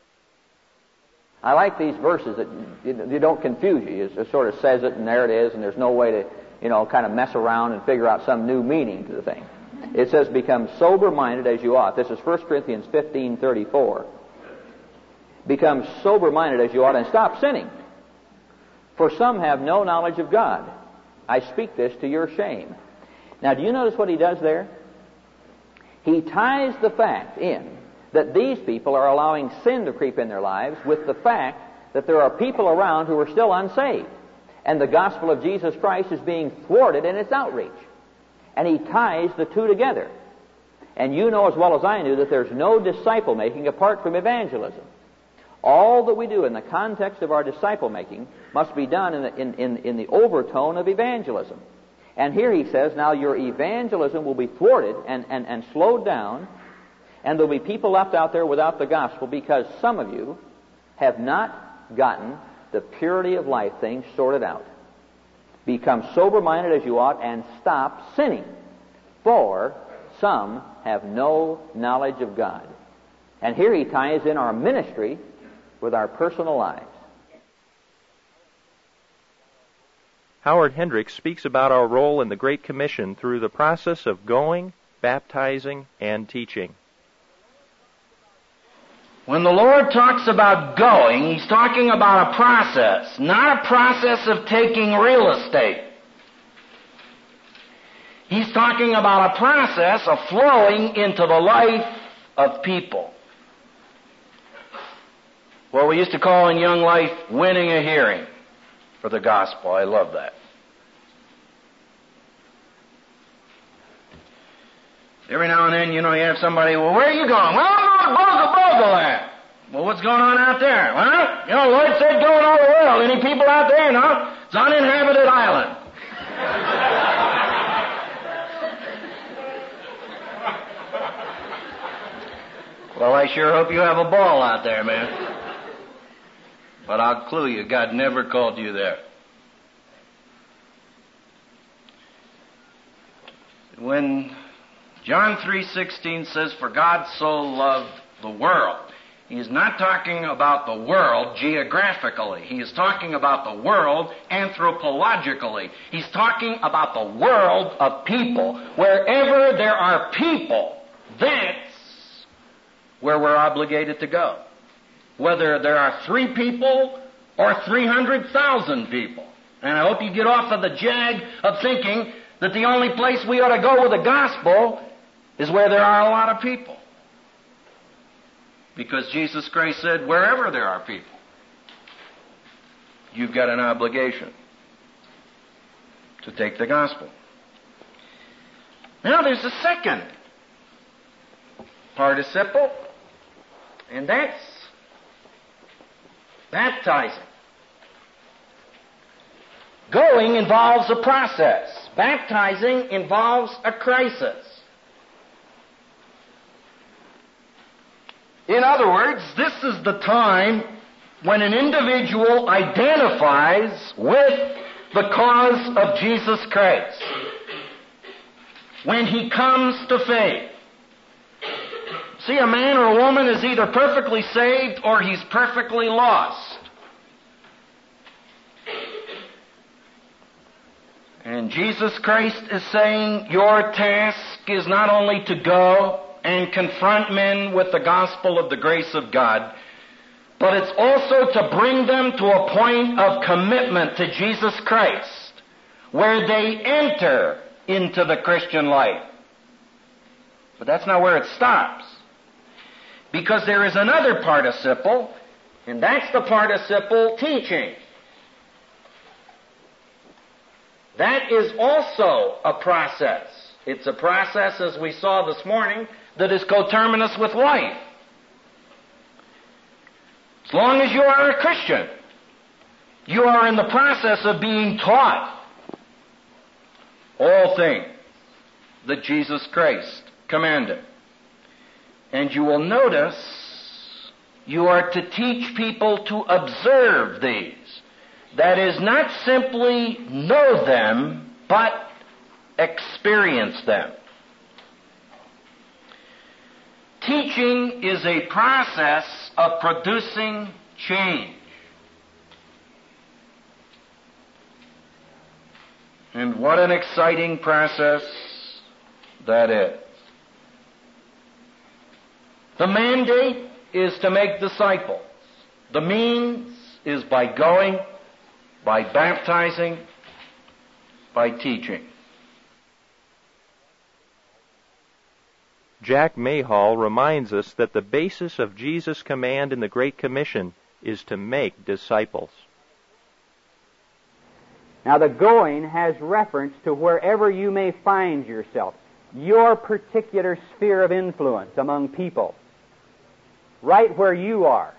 I like these verses that you don't confuse you. It sort of says it, and there it is, and there's no way to, kind of mess around and figure out some new meaning to the thing. It says, "Become sober-minded as you ought." This is 1 Corinthians 15:34. Become sober-minded as you ought, and stop sinning. For some have no knowledge of God. I speak this to your shame. Now, do you notice what he does there? He ties the fact in that these people are allowing sin to creep in their lives with the fact that there are people around who are still unsaved, and the gospel of Jesus Christ is being thwarted in its outreach. And he ties the two together. And you know as well as I do that there's no disciple-making apart from evangelism. All that we do in the context of our disciple-making must be done in the overtone of evangelism. And here he says, now your evangelism will be thwarted and slowed down, and there'll be people left out there without the gospel because some of you have not gotten the purity of life thing sorted out. Become sober-minded as you ought and stop sinning, for some have no knowledge of God. And here he ties in our ministry with our personal lives. Howard Hendricks speaks about our role in the Great Commission through the process of going, baptizing, and teaching. When the Lord talks about going, He's talking about a process, not a process of taking real estate. He's talking about a process of flowing into the life of people. What we used to call in young life winning a hearing for the gospel. I love that. Every now and then, you have somebody, well, where are you going? Well, I'm going to Bogoland. Well, what's going on out there? Well, Lord said go in all the world. Any people out there? No. It's an uninhabited island. Well, I sure hope you have a ball out there, man. But I'll clue you, God never called you there. When John 3:16 says, "For God so loved the world," He is not talking about the world geographically. He is talking about the world anthropologically. He's talking about the world of people. Wherever there are people, that's where we're obligated to go. Whether there are 3 people or 300,000 people. And I hope you get off of the jag of thinking that the only place we ought to go with the gospel is where there are a lot of people. Because Jesus Christ said, wherever there are people, you've got an obligation. to take the gospel. Now there's a second participle, and that's baptizing. Going involves a process. Baptizing involves a crisis. In other words, this is the time when an individual identifies with the cause of Jesus Christ. When he comes to faith. See, a man or a woman is either perfectly saved or he's perfectly lost. And Jesus Christ is saying, your task is not only to go and confront men with the gospel of the grace of God, but it's also to bring them to a point of commitment to Jesus Christ, where they enter into the Christian life. But that's not where it stops. Because there is another participle, and that's the participle teaching. That is also a process. It's a process, as we saw this morning, that is coterminous with life. As long as you are a Christian, you are in the process of being taught all things that Jesus Christ commanded. And you will notice you are to teach people to observe these. That is, not simply know them, but experience them. Teaching is a process of producing change. And what an exciting process that is. The mandate is to make disciples. The means is by going, by baptizing, by teaching. Jack Mayhall reminds us that the basis of Jesus' command in the Great Commission is to make disciples. Now the going has reference to wherever you may find yourself, your particular sphere of influence among people, right where you are.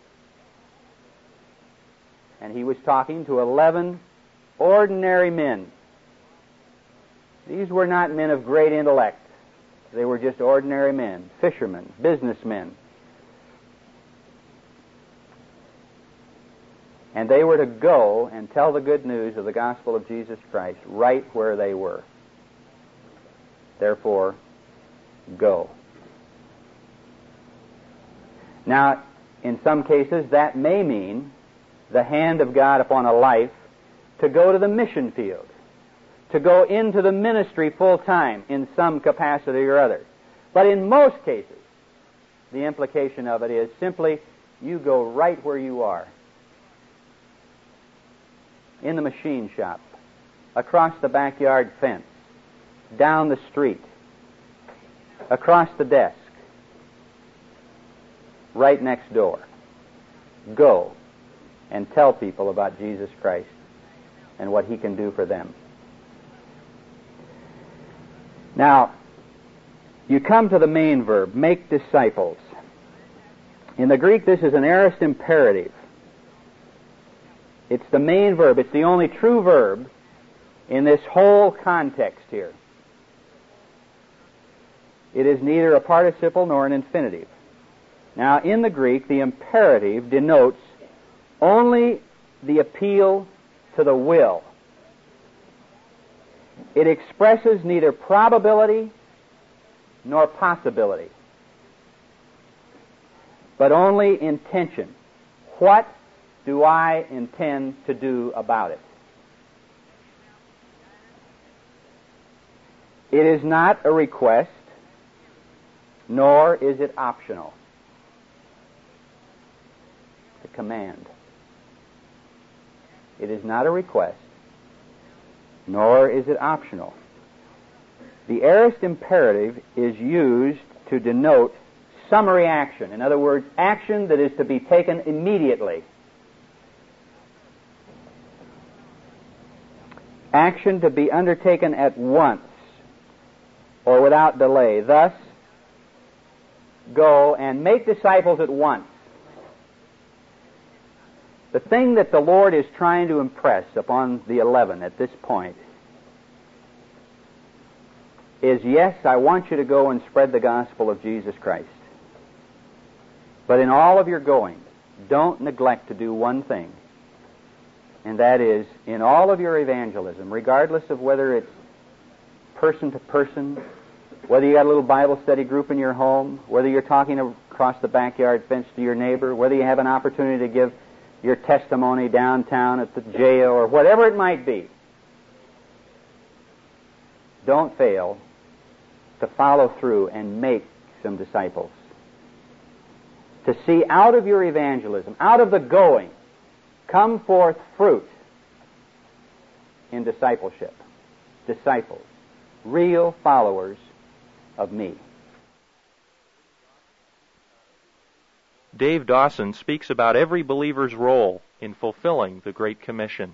And he was talking to 11 ordinary men. These were not men of great intellect. They were just ordinary men, fishermen, businessmen. And they were to go and tell the good news of the gospel of Jesus Christ right where they were. Therefore, go. Now, in some cases, that may mean the hand of God upon a life to go to the mission field, to go into the ministry full time in some capacity or other. But in most cases, the implication of it is simply you go right where you are. In the machine shop, across the backyard fence, down the street, across the desk, right next door. Go and tell people about Jesus Christ and what He can do for them. Now, you come to the main verb, make disciples. In the Greek, this is an aorist imperative. It's the main verb. It's the only true verb in this whole context here. It is neither a participle nor an infinitive. Now, in the Greek, the imperative denotes only the appeal to the will. It expresses neither probability nor possibility, but only intention. What do I intend to do about it? It is not a request, nor is it optional. It's a command. It is not a request, nor is it optional. The aorist imperative is used to denote summary action. In other words, action that is to be taken immediately. action to be undertaken at once or without delay. Thus, go and make disciples at once. The thing that the Lord is trying to impress upon the 11 at this point is, yes, I want you to go and spread the gospel of Jesus Christ. But in all of your going, don't neglect to do one thing. And that is, in all of your evangelism, regardless of whether it's person to person, whether you got a little Bible study group in your home, whether you're talking across the backyard fence to your neighbor, whether you have an opportunity to give your testimony downtown at the jail, or whatever it might be, don't fail to follow through and make some disciples. To see out of your evangelism, out of the going, come forth fruit in discipleship. Disciples, real followers of me. Dave Dawson speaks about every believer's role in fulfilling the Great Commission.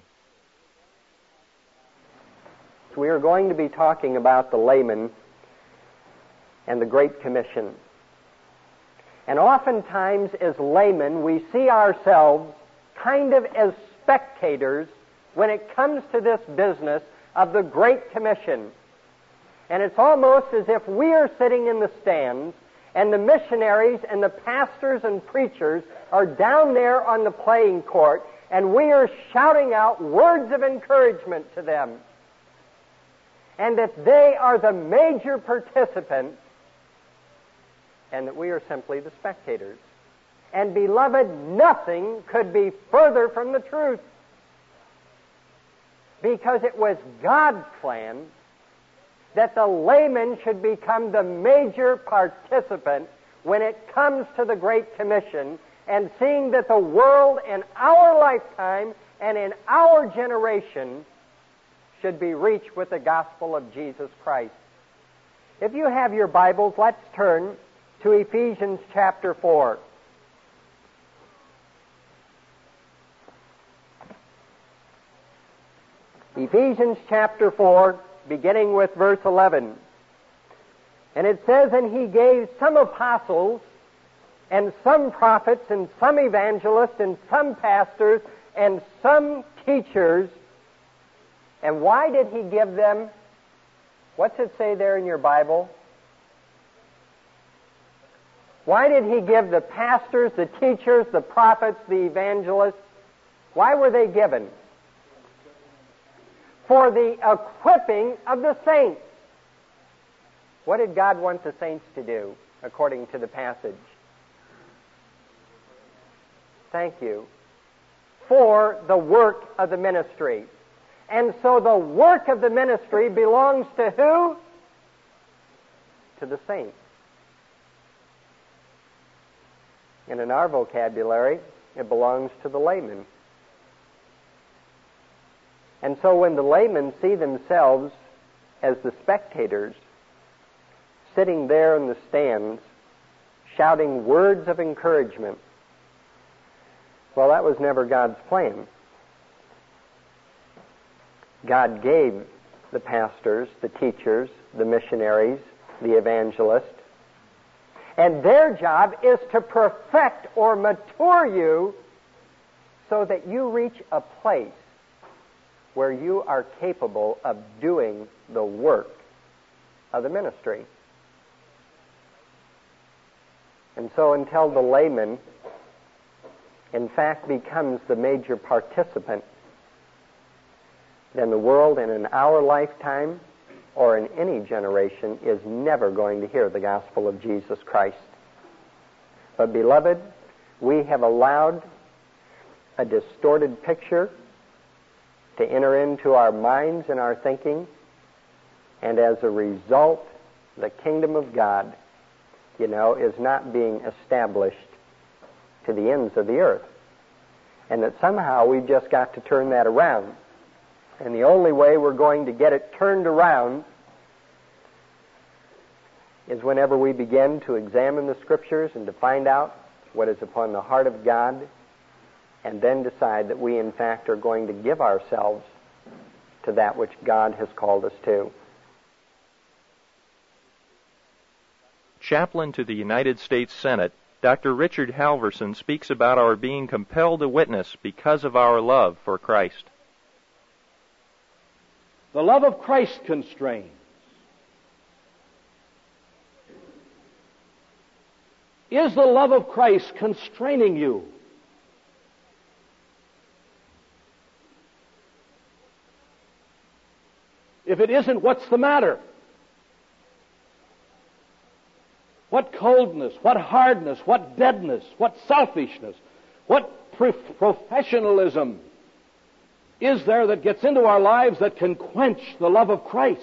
We are going to be talking about the layman and the Great Commission. And oftentimes as laymen, we see ourselves kind of as spectators when it comes to this business of the Great Commission. And it's almost as if we are sitting in the stands and the missionaries and the pastors and preachers are down there on the playing court, and we are shouting out words of encouragement to them. And that they are the major participants, and that we are simply the spectators. And beloved, nothing could be further from the truth. Because it was God's plan that the layman should become the major participant when it comes to the Great Commission, and seeing that the world in our lifetime and in our generation should be reached with the gospel of Jesus Christ. If you have your Bibles, let's turn to Ephesians chapter 4. Ephesians chapter 4, beginning with verse 11. And it says, "And he gave some apostles, and some prophets, and some evangelists, and some pastors, and some teachers." And why did he give them? What's it say there in your Bible? Why did he give the pastors, the teachers, the prophets, the evangelists? Why were they given? For the equipping of the saints. What did God want the saints to do, according to the passage? Thank you. For the work of the ministry. And so the work of the ministry belongs to who? To the saints. And in our vocabulary, it belongs to the layman. And so when the laymen see themselves as the spectators, sitting there in the stands, shouting words of encouragement, well, that was never God's plan. God gave the pastors, the teachers, the missionaries, the evangelists, and their job is to perfect or mature you so that you reach a place where you are capable of doing the work of the ministry. And so until the layman, in fact, becomes the major participant, then the world in our lifetime or in any generation is never going to hear the gospel of Jesus Christ. But beloved, we have allowed a distorted picture to enter into our minds and our thinking, and as a result, the kingdom of God, is not being established to the ends of the earth. And that somehow we've just got to turn that around. And the only way we're going to get it turned around is whenever we begin to examine the Scriptures and to find out what is upon the heart of God, and then decide that we, in fact, are going to give ourselves to that which God has called us to. Chaplain to the United States Senate, Dr. Richard Halverson speaks about our being compelled to witness because of our love for Christ. The love of Christ constrains. Is the love of Christ constraining you? If it isn't, what's the matter? What coldness, what hardness, what deadness, what selfishness, what professionalism is there that gets into our lives that can quench the love of Christ?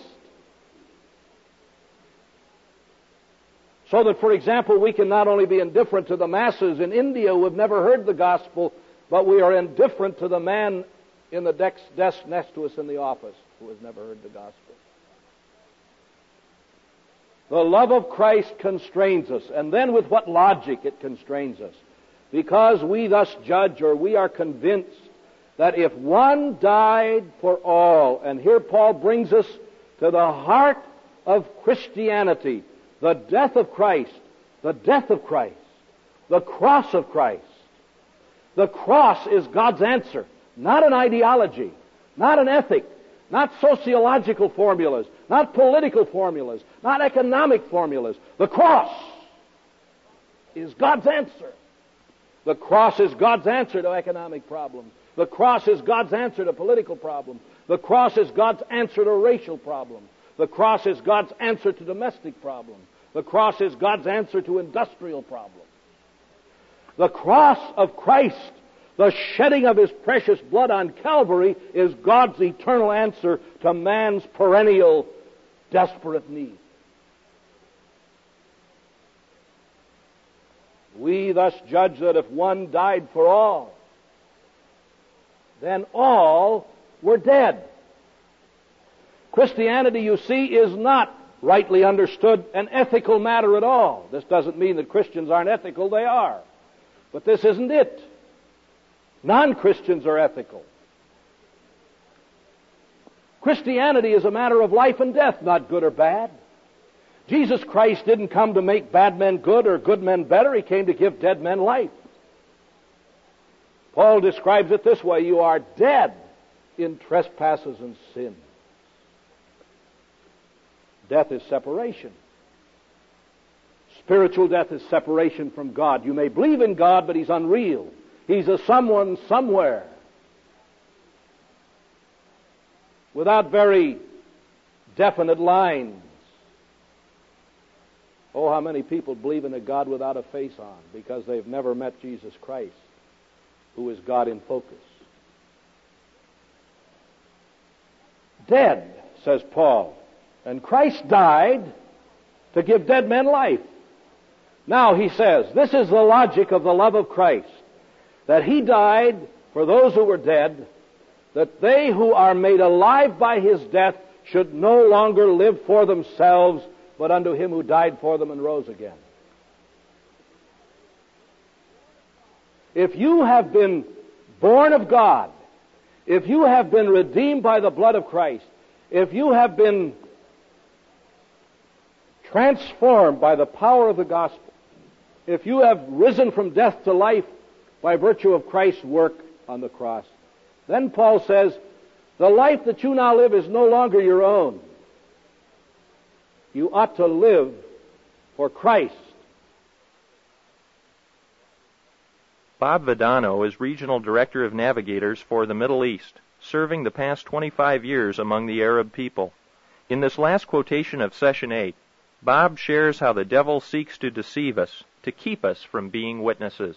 So that, for example, we can not only be indifferent to the masses in India who have never heard the gospel, but we are indifferent to the man in the desk next to us in the office who has never heard the gospel. The love of Christ constrains us, and then with what logic it constrains us. Because we thus judge, or we are convinced, that if one died for all, and here Paul brings us to the heart of Christianity, the death of Christ, the death of Christ, the cross of Christ. The cross is God's answer, not an ideology, not an ethic, not sociological formulas, not political formulas, not economic formulas. The cross is God's answer. The cross is God's answer to economic problems. The cross is God's answer to political problems. The cross is God's answer to racial problems. The cross is God's answer to domestic problems. The cross is God's answer to industrial problems. The cross of Christ, the shedding of His precious blood on Calvary, is God's eternal answer to man's perennial, desperate need. We thus judge that if one died for all, then all were dead. Christianity, you see, is not rightly understood an ethical matter at all. This doesn't mean that Christians aren't ethical, they are. But this isn't it. Non-Christians are ethical. Christianity is a matter of life and death, not good or bad. Jesus Christ didn't come to make bad men good or good men better. He came to give dead men life. Paul describes it this way: you are dead in trespasses and sins. Death is separation. Spiritual death is separation from God. You may believe in God, but He's unreal. He's a someone somewhere, without very definite lines. Oh, how many people believe in a God without a face on because they've never met Jesus Christ, who is God in focus. Dead, says Paul. And Christ died to give dead men life. Now, he says, this is the logic of the love of Christ, that He died for those who were dead, that they who are made alive by His death should no longer live for themselves, but unto Him who died for them and rose again. If you have been born of God, if you have been redeemed by the blood of Christ, if you have been transformed by the power of the gospel, if you have risen from death to life by virtue of Christ's work on the cross, then Paul says, the life that you now live is no longer your own. You ought to live for Christ. Bob Vedano is Regional Director of Navigators for the Middle East, serving the past 25 years among the Arab people. In this last quotation of Session 8, Bob shares how the devil seeks to deceive us, to keep us from being witnesses.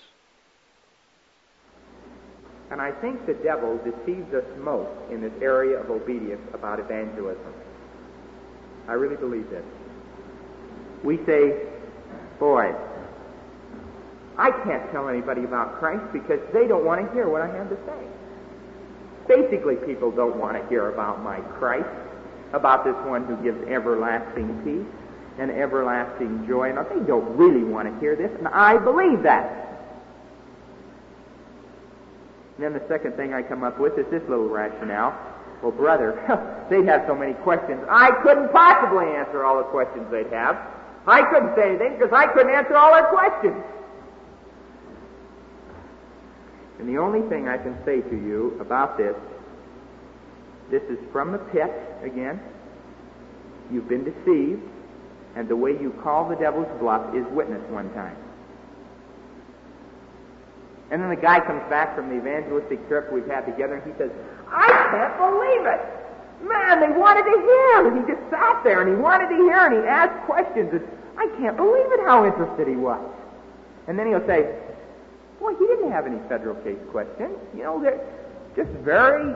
And I think the devil deceives us most in this area of obedience about evangelism. I really believe this. We say, boy, I can't tell anybody about Christ because they don't want to hear what I have to say. Basically, people don't want to hear about my Christ, about this one who gives everlasting peace and everlasting joy. Now, they don't really want to hear this, and I believe that. And then the second thing I come up with is this little rationale. Well, brother, they'd have so many questions. I couldn't possibly answer all the questions they'd have. I couldn't say anything because I couldn't answer all their questions. And the only thing I can say to you about this is from the pit again. You've been deceived, and the way you call the devil's bluff is witness one time. And then the guy comes back from the evangelistic trip we've had together, and he says, I can't believe it! Man, they wanted to hear! And he just sat there, and he wanted to hear, and he asked questions, and I can't believe it how interested he was. And then he'll say, boy, he didn't have any federal case questions. You know, they're just very...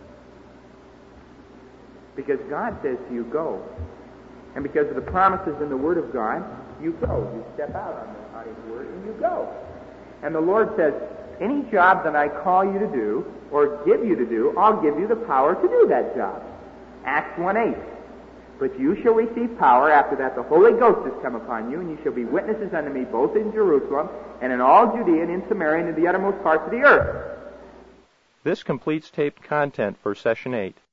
Because God says to you, go. And because of the promises in the Word of God, you go. You step out on His Word, and you go. And the Lord says, any job that I call you to do, or give you to do, I'll give you the power to do that job. Acts 1:8. But you shall receive power. After that, the Holy Ghost has come upon you, and you shall be witnesses unto me both in Jerusalem and in all Judea and in Samaria and in the uttermost parts of the earth. This completes taped content for Session 8.